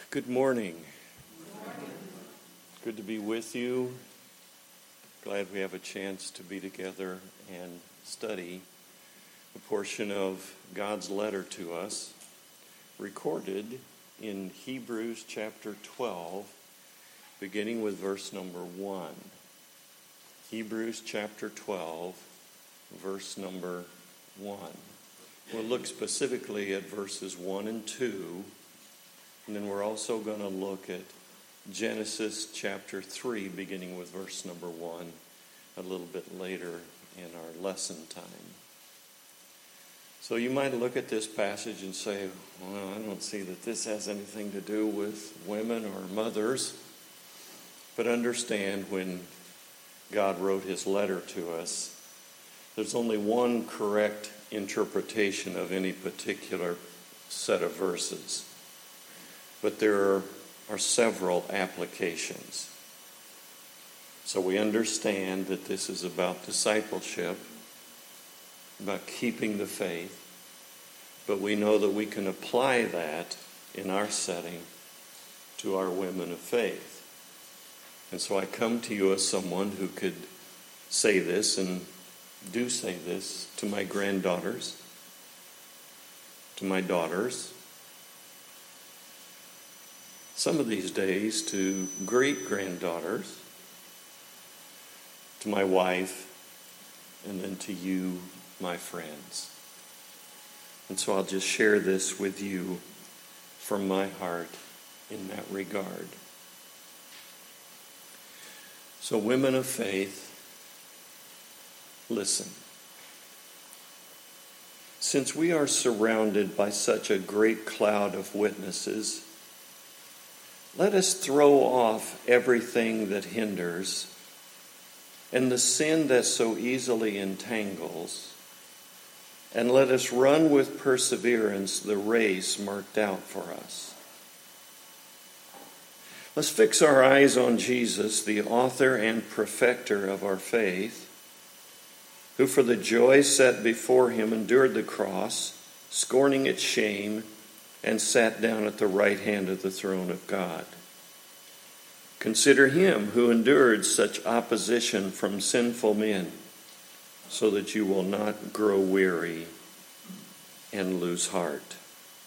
Good morning. Good to be with you. Glad we have a chance to be together and study a portion of God's letter to us, recorded in Hebrews chapter 12, beginning with verse number 1. Hebrews chapter 12, verse number 1. We'll look specifically at verses 1 and 2, and then we're also going to look at Genesis chapter 3, beginning with verse number 1, a little bit later in our lesson time. So you might look at this passage and say, well, I don't see that this has anything to do with women or mothers. But understand, when God wrote his letter to us, there's only one correct interpretation of any particular set of verses. But there are several applications. So we understand that this is about discipleship, about keeping the faith, but we know that we can apply that in our setting to our women of faith. And so I come to you as someone who could say this and do say this to my granddaughters, to my daughters, some of these days to great-granddaughters, to my wife, and then to you, my friends. And so I'll just share this with you from my heart in that regard. So, women of faith, listen. Since we are surrounded by such a great cloud of witnesses, let us throw off everything that hinders and the sin that so easily entangles, and let us run with perseverance the race marked out for us. Let's fix our eyes on Jesus, the author and perfecter of our faith, who for the joy set before him endured the cross, scorning its shame, and sat down at the right hand of the throne of God. Consider him who endured such opposition from sinful men, so that you will not grow weary and lose heart.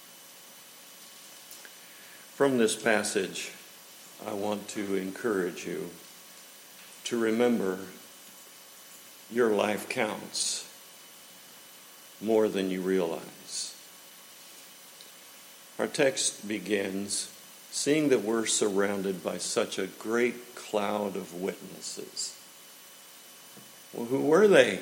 From this passage, I want to encourage you to remember your life counts more than you realize. Our text begins, seeing that we're surrounded by such a great cloud of witnesses. Well, who were they?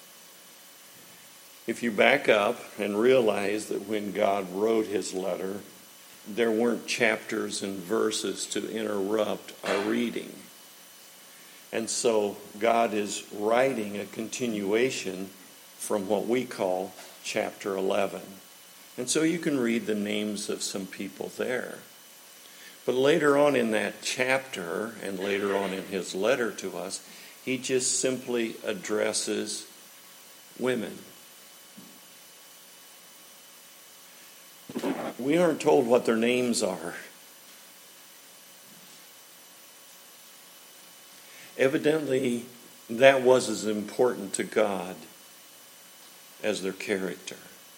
If you back up and realize that when God wrote his letter, there weren't chapters and verses to interrupt our reading. And so God is writing a continuation from what we call chapter 11. And so you can read the names of some people there. But later on in that chapter, and later on in his letter to us, he just simply addresses women. We aren't told what their names are. Evidently, that was as important to God as their character.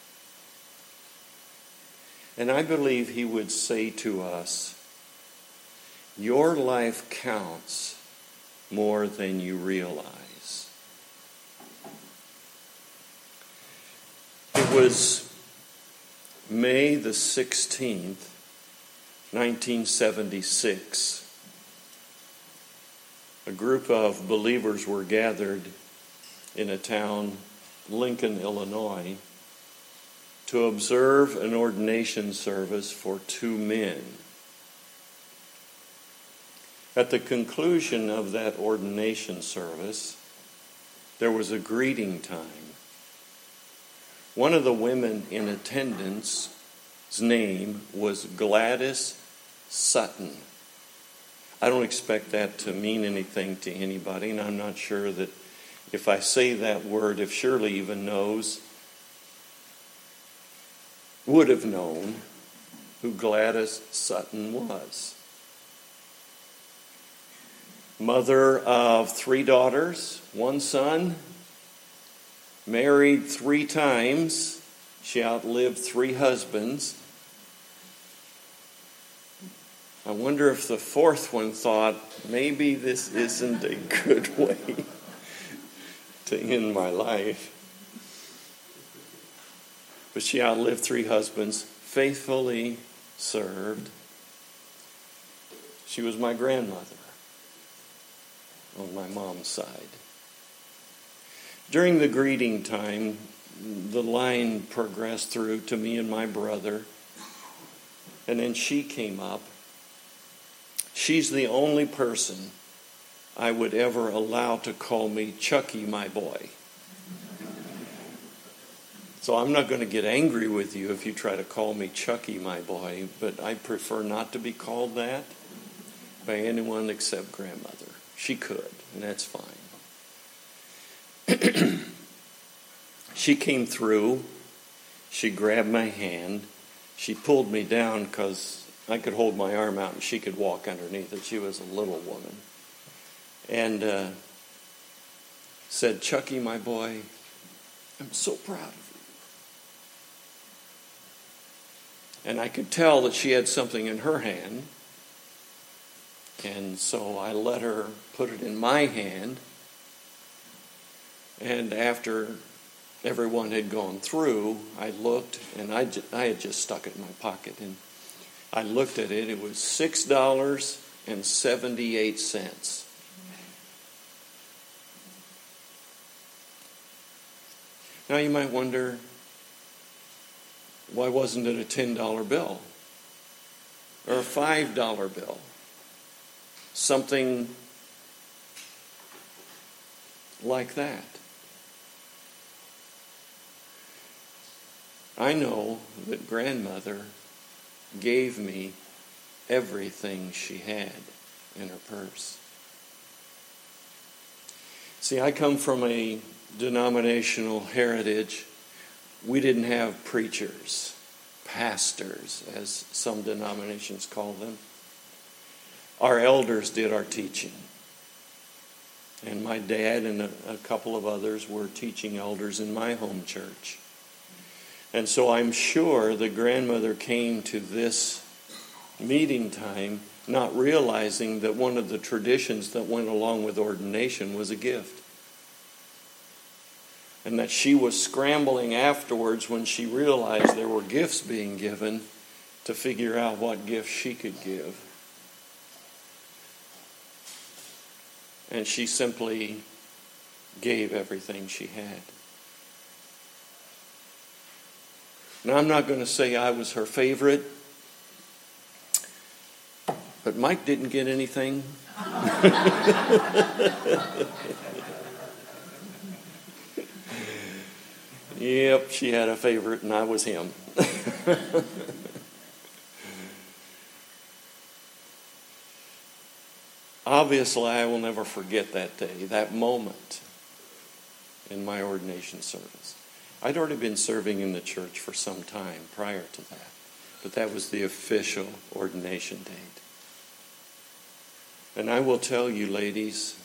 And I believe he would say to us, your life counts more than you realize. It was May the 16th, 1976. A group of believers were gathered in a town, Lincoln, Illinois, to observe an ordination service for two men. At the conclusion of that ordination service, there was a greeting time. One of the women in attendance's name was Gladys Sutton. I don't expect that to mean anything to anybody, and I'm not sure that if I say that word, if Shirley even knows, would have known who Gladys Sutton was. Mother of 3 daughters, 1 son, married 3 times. She outlived 3 husbands. I wonder if the 4th one thought, maybe this isn't a good way to end my life. But she outlived 3 husbands, faithfully served. She was my grandmother on my mom's side. During the greeting time, the line progressed through to me and my brother, and then she came up. She's the only person I would ever allow to call me Chucky, my boy. So I'm not going to get angry with you if you try to call me Chucky, my boy, but I prefer not to be called that by anyone except grandmother. She could, and that's fine. She came through. She grabbed my hand. She pulled me down because I could hold my arm out and she could walk underneath it. She was a little woman. And said, Chucky, my boy, I'm so proud of you. And I could tell that she had something in her hand. And so I let her put it in my hand. And after everyone had gone through, I looked, and I had just stuck it in my pocket. And I looked at it. It was $6.78. Now you might wonder, why wasn't it a $10 bill? Or a $5 bill? Something like that. I know that grandmother gave me everything she had in her purse. See, I come from a denominational heritage. We didn't have preachers, pastors, as some denominations call them. Our elders did our teaching. And my dad and a couple of others were teaching elders in my home church. And so I'm sure the grandmother came to this meeting time not realizing that one of the traditions that went along with ordination was a gift. And that she was scrambling afterwards when she realized there were gifts being given to figure out what gift she could give. And she simply gave everything she had. Now, I'm not going to say I was her favorite, but Mike didn't get anything. Yep, she had a favorite, and I was him. Obviously, I will never forget that day, that moment in my ordination service. I'd already been serving in the church for some time prior to that, but that was the official ordination date. And I will tell you, ladies,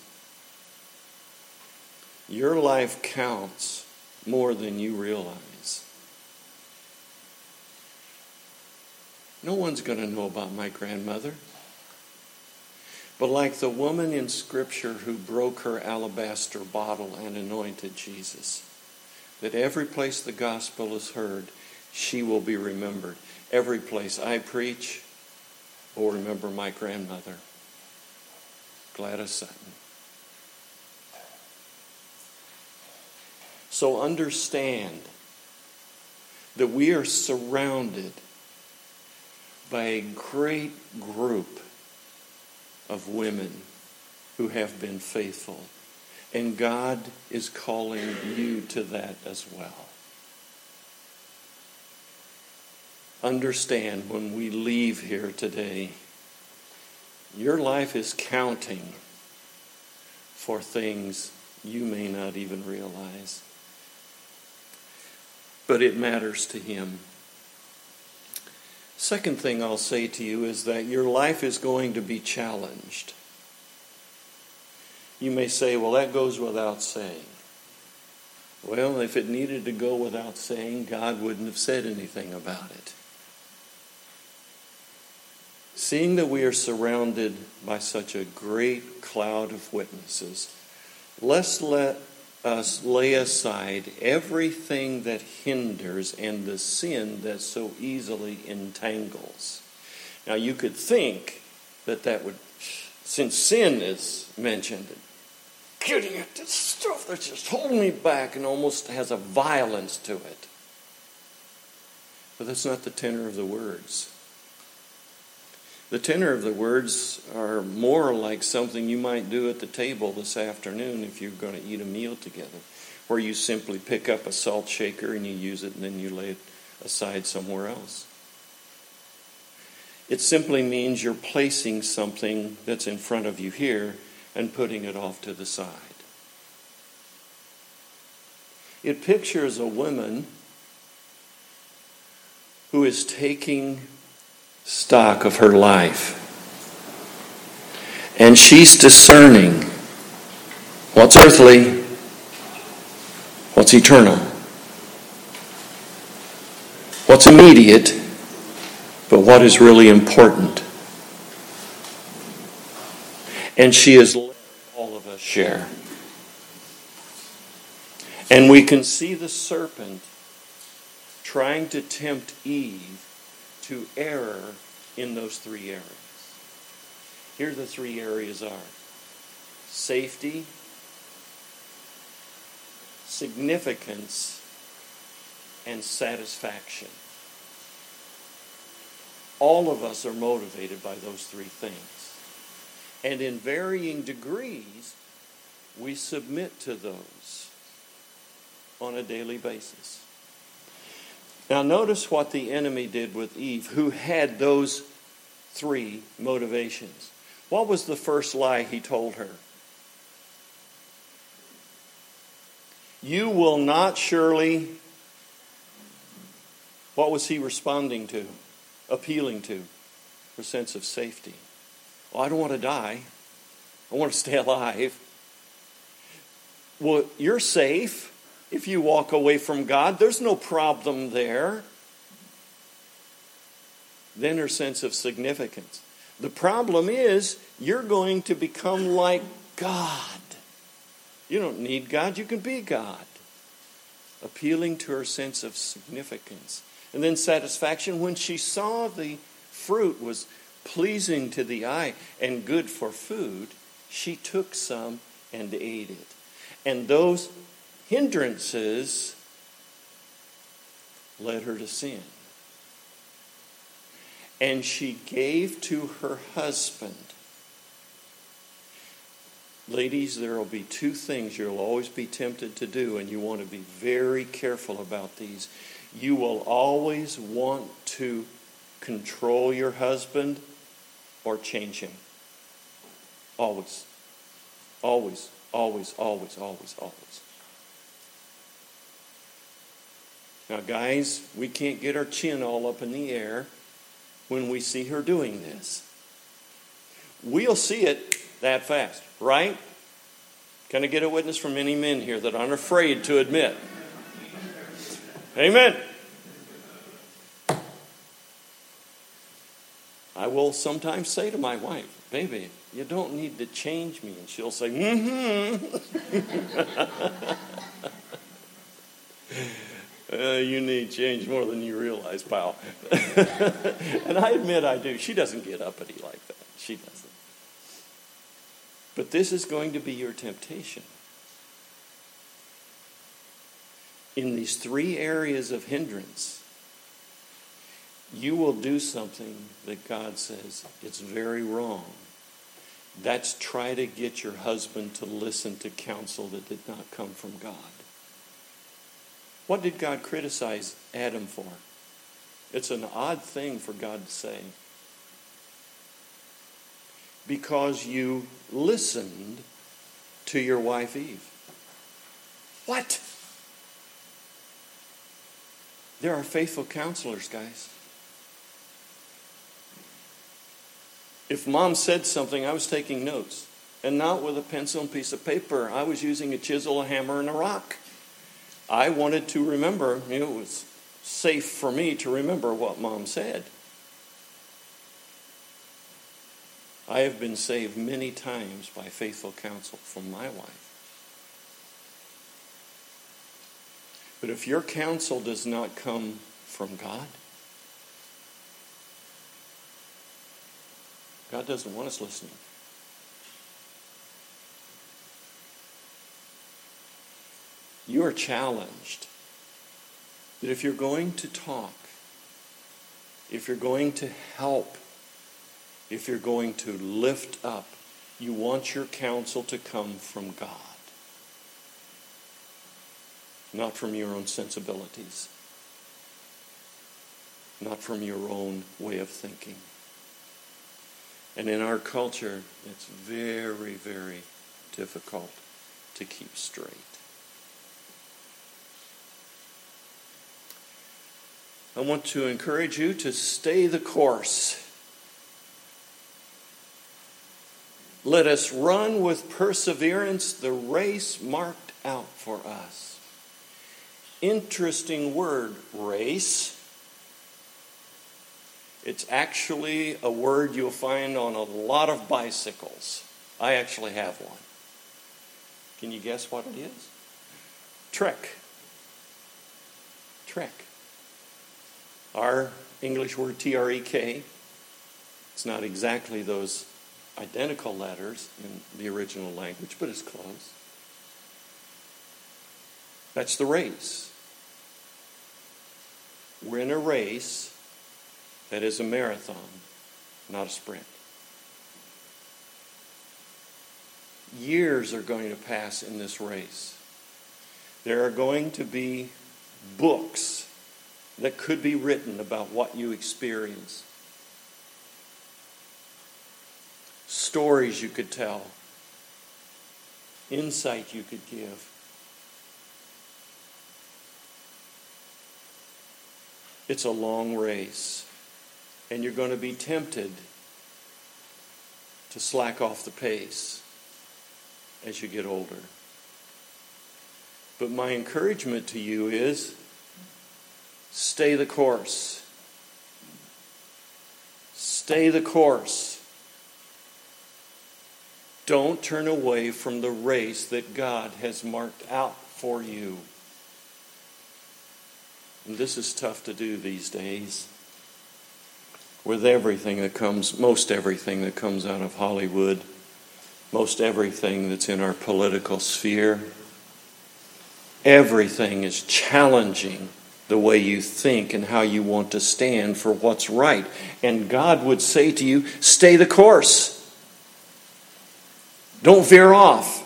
your life counts more than you realize. No one's going to know about my grandmother. But like the woman in Scripture who broke her alabaster bottle and anointed Jesus, that every place the gospel is heard, she will be remembered. Every place I preach will remember my grandmother, Gladys Sutton. So understand that we are surrounded by a great group of women who have been faithful. And God is calling you to that as well. Understand when we leave here today, your life is counting for things you may not even realize. But it matters to Him. Second thing I'll say to you is that your life is going to be challenged. You may say, well, that goes without saying. Well, if it needed to go without saying, God wouldn't have said anything about it. Seeing that we are surrounded by such a great cloud of witnesses, let's let us lay aside everything that hinders and the sin that so easily entangles. Now, you could think that would, since sin is mentioned, getting at this stuff that's just holding me back and almost has a violence to it. But that's not the tenor of the words. The tenor of the words are more like something you might do at the table this afternoon if you're going to eat a meal together, where you simply pick up a salt shaker and you use it and then you lay it aside somewhere else. It simply means you're placing something that's in front of you here and putting it off to the side. It pictures a woman who is taking stock of her life. And she's discerning what's earthly, what's eternal, what's immediate, but what is really important. And she is letting all of us share. And we can see the serpent trying to tempt Eve to error in those three areas. Here the three areas are: safety, significance, and satisfaction. All of us are motivated by those three things. And in varying degrees, we submit to those on a daily basis. Now notice what the enemy did with Eve, who had those three motivations. What was the first lie he told her? You will not surely... What was he responding to? Appealing to? Her sense of safety. Oh, I don't want to die. I want to stay alive. Well, you're safe. If you walk away from God, there's no problem there. Then her sense of significance. The problem is you're going to become like God. You don't need God, you can be God. Appealing to her sense of significance. And then satisfaction, when she saw the fruit was pleasing to the eye and good for food, she took some and ate it. And those hindrances led her to sin. And she gave to her husband. Ladies, there will be two things you'll always be tempted to do, and you want to be very careful about these. You will always want to control your husband or change him. Always. Always, always, always, always, always. Now, guys, we can't get our chin all up in the air when we see her doing this. We'll see it that fast, right? Can I get a witness from any men here that aren't afraid to admit? Amen. I will sometimes say to my wife, baby, you don't need to change me. And she'll say, you need change more than you realize, pal. And I admit I do. She doesn't get uppity like that. She doesn't. But this is going to be your temptation. In these three areas of hindrance, you will do something that God says it's very wrong. That's try to get your husband to listen to counsel that did not come from God. What did God criticize Adam for? It's an odd thing for God to say. Because you listened to your wife Eve. What? There are faithful counselors, guys. If Mom said something, I was taking notes. And not with a pencil and piece of paper. I was using a chisel, a hammer, and a rock. I wanted to remember. It was safe for me to remember what Mom said. I have been saved many times by faithful counsel from my wife. But if your counsel does not come from God, God doesn't want us listening. You are challenged that if you're going to talk, if you're going to help, if you're going to lift up, you want your counsel to come from God, not from your own sensibilities, not from your own way of thinking. And in our culture, it's very, very difficult to keep straight. I want to encourage you to stay the course. Let us run with perseverance the race marked out for us. Interesting word, race. It's actually a word you'll find on a lot of bicycles. I actually have one. Can you guess what it is? Trek. Trek. Our English word T-R-E-K. It's not exactly those identical letters in the original language, but it's close. That's the race. We're in a race that is a marathon, not a sprint. Years are going to pass in this race. There are going to be books that could be written about what you experience. Stories you could tell. Insight you could give. It's a long race. And you're going to be tempted to slack off the pace as you get older. But my encouragement to you is stay the course. Stay the course. Don't turn away from the race that God has marked out for you. And this is tough to do these days. With everything that comes, most everything that comes out of Hollywood, most everything that's in our political sphere, everything is challenging the way you think and how you want to stand for what's right. And God would say to you, stay the course. Don't veer off.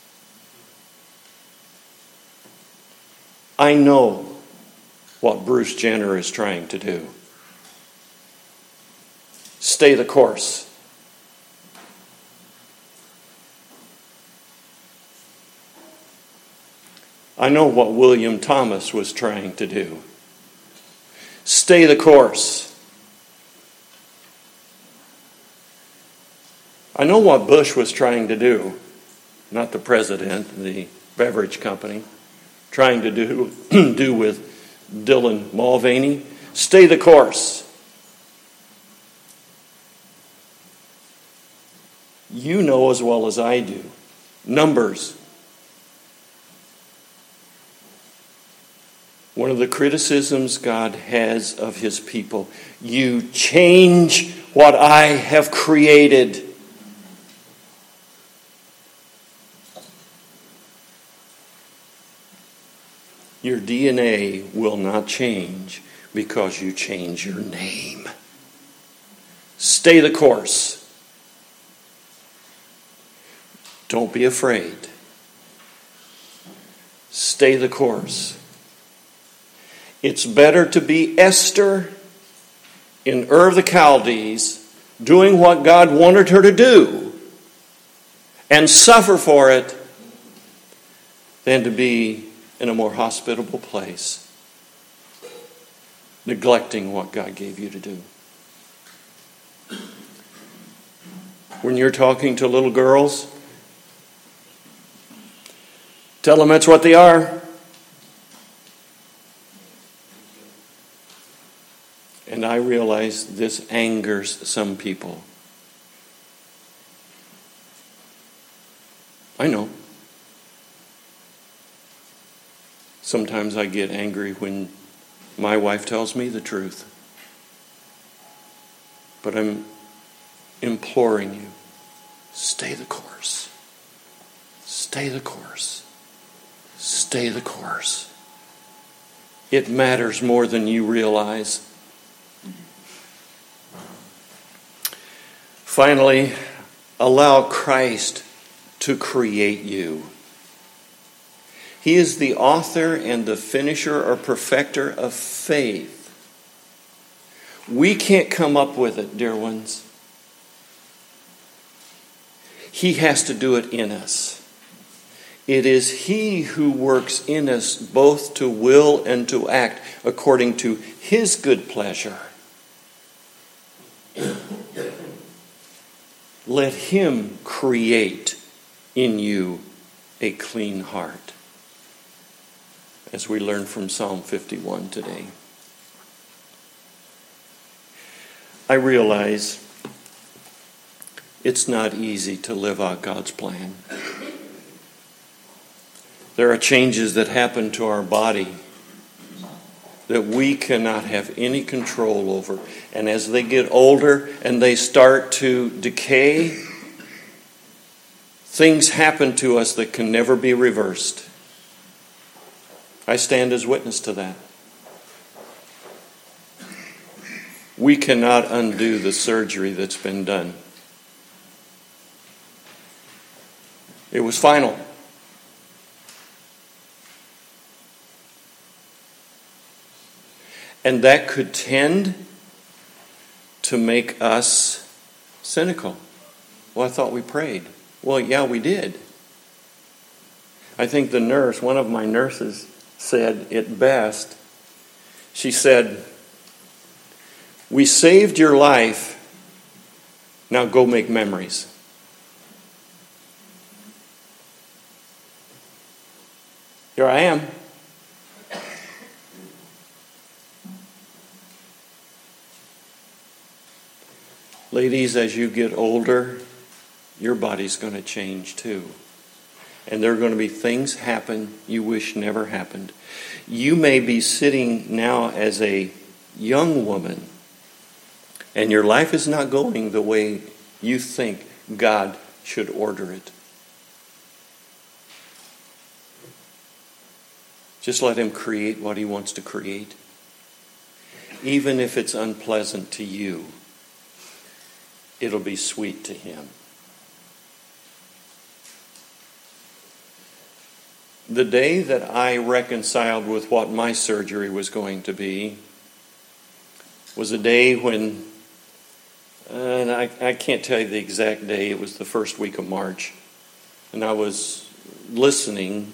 I know what Bruce Jenner is trying to do. Stay the course. I know what William Thomas was trying to do. Stay the course. I know what Bush was trying to do. Not the president, the beverage company. Trying to do with Dylan Mulvaney. Stay the course. You know as well as I do. Numbers. One of the criticisms God has of his people. You change what I have created. Your DNA will not change because you change your name. Stay the course. Don't be afraid. Stay the course. It's better to be Esther in Ur of the Chaldees doing what God wanted her to do and suffer for it than to be in a more hospitable place neglecting what God gave you to do. When you're talking to little girls, tell them that's what they are. And I realize this angers some people. I know. Sometimes I get angry when my wife tells me the truth. But I'm imploring you, stay the course. Stay the course. Stay the course. It matters more than you realize. Finally, allow Christ to create you. He is the author and the finisher or perfecter of faith. We can't come up with it, dear ones. He has to do it in us. It is He who works in us both to will and to act according to His good pleasure. Let Him create in you a clean heart, as we learn from Psalm 51 today. I realize it's not easy to live out God's plan. There are changes that happen to our body that we cannot have any control over. And as they get older and they start to decay, things happen to us that can never be reversed. I stand as witness to that. We cannot undo the surgery that's been done. It was final. And that could tend to make us cynical. Well, I thought we prayed. Well, yeah, we did. I think the nurse, one of my nurses, said it best. She said, "We saved your life. Now go make memories." Here I am. Ladies, as you get older, your body's going to change too. And there are going to be things happen you wish never happened. You may be sitting now as a young woman, and your life is not going the way you think God should order it. Just let Him create what He wants to create. Even if it's unpleasant to you, it'll be sweet to Him. The day that I reconciled with what my surgery was going to be was a day when, and I can't tell you the exact day, it was the first week of March, and I was listening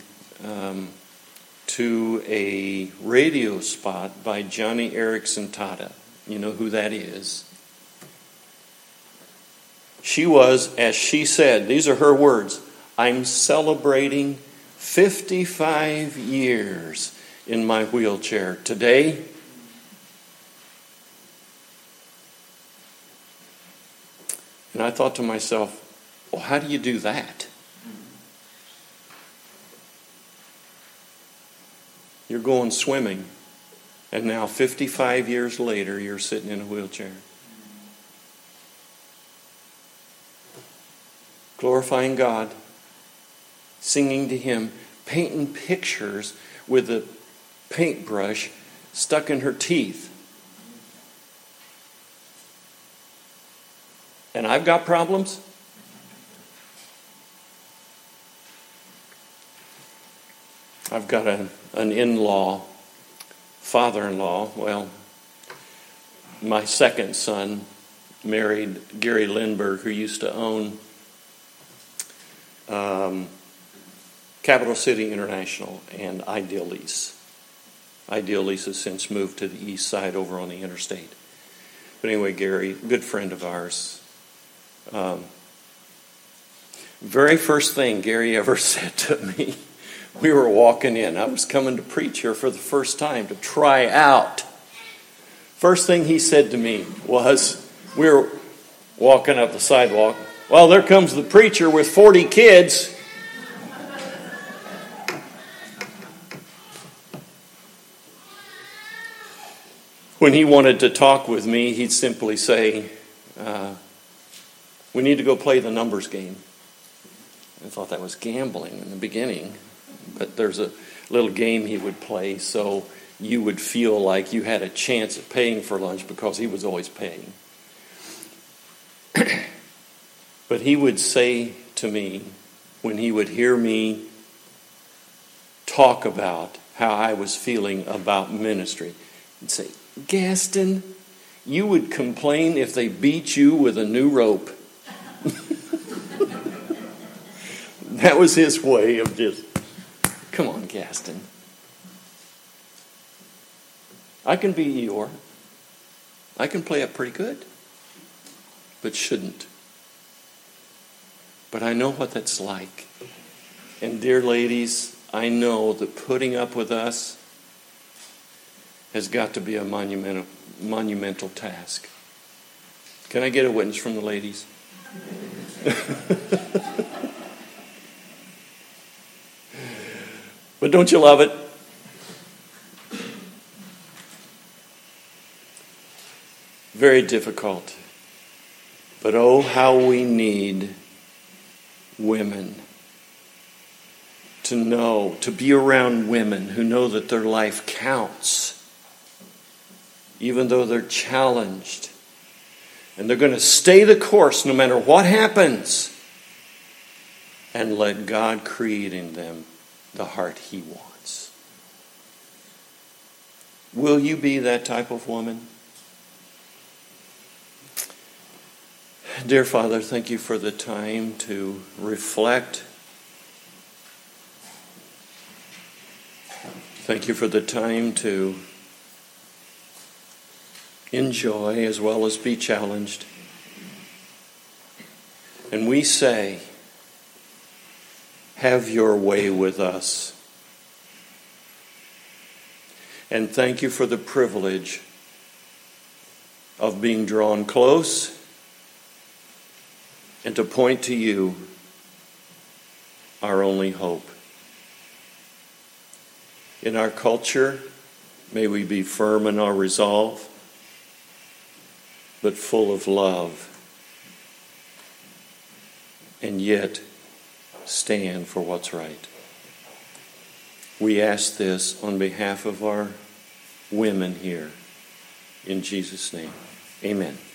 to a radio spot by Johnny Erickson Tata. You know who that is. She was, as she said, these are her words, "I'm celebrating 55 years in my wheelchair today." And I thought to myself, well, how do you do that? You're going swimming, and now 55 years later, you're sitting in a wheelchair. Glorifying God, singing to Him, painting pictures with a paintbrush stuck in her teeth. And I've got problems. I've got an in-law, father-in-law. Well, my second son married Gary Lindbergh, who used to own Capital City International and Ideal Lease. Ideal Lease has since moved to the east side over on the interstate. But anyway, Gary, good friend of ours, Very first thing Gary ever said to me, we were walking in. I was coming to preach here for the first time to try out. First thing he said to me was, we were walking up the sidewalk. Well, there comes the preacher with 40 kids. When he wanted to talk with me, he'd simply say, we need to go play the numbers game. I thought that was gambling in the beginning, but there's a little game he would play so you would feel like you had a chance at paying for lunch because he was always paying. But he would say to me, when he would hear me talk about how I was feeling about ministry, he'd say, Gaston, you would complain if they beat you with a new rope. That was his way of just, come on, Gaston. I can be Eeyore. I can play it pretty good, but shouldn't. But I know what that's like. And dear ladies, I know that putting up with us has got to be a monumental task. Can I get a witness from the ladies? But don't you love it? Very difficult. But oh, how we need women to know, to be around women who know that their life counts, even though they're challenged. And they're going to stay the course no matter what happens. And let God create in them the heart He wants. Will you be that type of woman? Dear Father, thank you for the time to reflect. Thank you for the time to enjoy as well as be challenged. And we say, have your way with us. And thank you for the privilege of being drawn close and to point to you, our only hope. In our culture, may we be firm in our resolve, but full of love, and yet stand for what's right. We ask this on behalf of our women here. In Jesus' name, amen.